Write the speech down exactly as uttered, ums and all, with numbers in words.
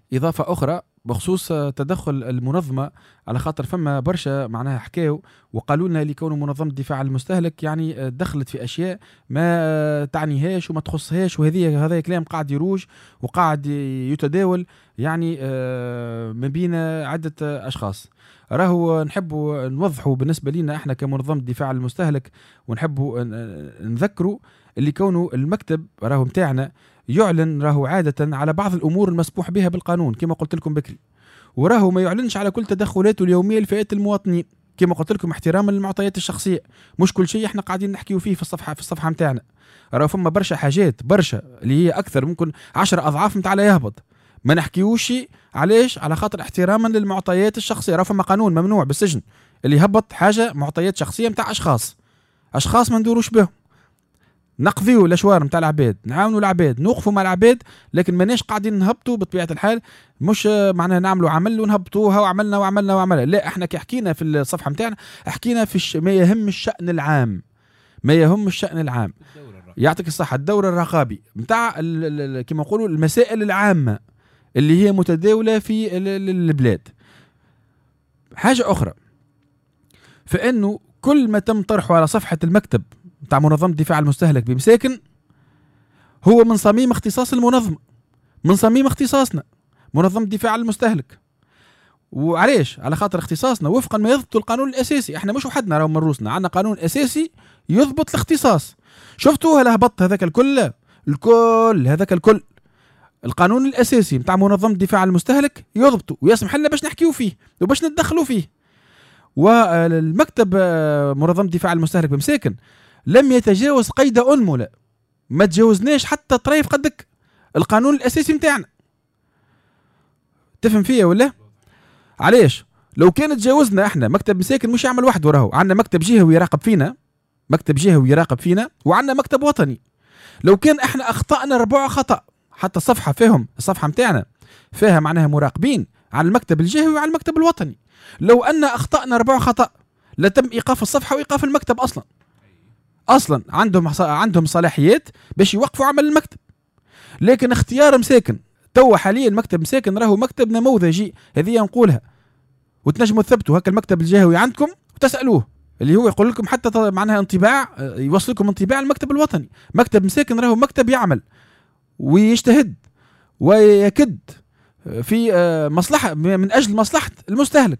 إضافة أخرى بخصوص تدخل المنظمة، على خاطر فما برشا معناها حكاو وقالوا لنا اللي كونوا منظمة الدفاع عن المستهلك يعني دخلت في أشياء ما تعنيهاش وما تخصهاش، وهذه هذا كلام قاعد يروج وقاعد يتداول يعني ما بين عدة أشخاص. راهو نحبوا نوضحوا بالنسبة لنا احنا كمنظمة دفاع عن المستهلك، ونحبوا نذكروا اللي كونوا المكتب راهو متاعنا يعلن راهو عادة على بعض الأمور المسموح بها بالقانون كما قلت لكم بكري، وراهو ما يعلنش على كل تدخلاته اليومية لفئة المواطنين كما قلت لكم احتراما للمعطيات الشخصية. مش كل شيء احنا قاعدين نحكيو فيه في الصفحة في الصفحة متاعنا، راهو فما برشا حاجات برشا اللي هي أكثر ممكن عشر أضعاف متاع لا يهبط ما نحكيوش. علاش؟ على خاطر احتراما للمعطيات الشخصية. راهو فما قانون ممنوع بالسجن اللي يهبط حاجة معطيات شخصية متاع أشخاص أشخاص ما ندوروش بهم، نقضيو الاشوار نتاع العباد، نعاونوا العباد، نوقفوا مع العباد، لكن ماناش قاعدين نهبطوا بطبيعه الحال. مش معناها نعملوا عمل ونهبطوها وعملنا وعملنا وعملنا، لا احنا كي حكينا في الصفحه نتاعنا حكينا في الش... ما يهم الشان العام، ما يهم الشان العام. يعطيك الصحه. الدور الرقابي نتاع كما نقولوا المسائل العامه اللي هي متداوله في البلاد. حاجه اخرى، فانه كل ما تم طرحه على صفحه المكتب تاع منظمة الدفاع عن المستهلك بمساكن هو من صميم اختصاص المنظمة، من صميم اختصاصنا منظمة الدفاع عن المستهلك. وعليش؟ على خاطر اختصاصنا وفقا ما يضبط القانون الأساسي. احنا مش وحدنا راهو من روسنا، عندنا قانون أساسي يضبط الاختصاص. شفتوا هلا هبط هذاك الكل الكل هذاك الكل القانون الأساسي نتاع منظمة الدفاع عن المستهلك يضبطه ويسمح لنا باش نحكيو فيه وباش نتدخلوا فيه. والمكتب منظمة الدفاع عن المستهلك بمساكن لم يتجاوز قيد أنملة، ما تجاوزناش حتى طريف قدك القانون الأساسي متاعنا. تفهم فيا ولا؟ علاش؟ لو كان تجاوزنا احنا مكتب مساكن مش يعمل وحده، راهو عندنا مكتب جهوي يراقب فينا، مكتب جهوي يراقب فينا، وعندنا مكتب وطني. لو كان احنا اخطأنا ربع خطأ، حتى الصفحة فيهم الصفحة متاعنا فيها معناها مراقبين على المكتب الجهوي وعلى المكتب الوطني. لو أن أخطأنا ربع خطأ لتم إيقاف الصفحة وإيقاف المكتب أصلا. اصلا عندهم عندهم صلاحيات باش يوقفوا عمل المكتب. لكن اختيار مساكن توا حاليا مكتب مساكن راهو مكتب نموذجي، هذه نقولها وتنجموا تثبتوا. هكا المكتب الجهوي عندكم وتسالوه اللي هو يقول لكم حتى معناها انطباع، يوصل لكم انطباع المكتب الوطني. مكتب مساكن راهو مكتب يعمل ويجتهد ويكد في مصلحه من اجل مصلحه المستهلك.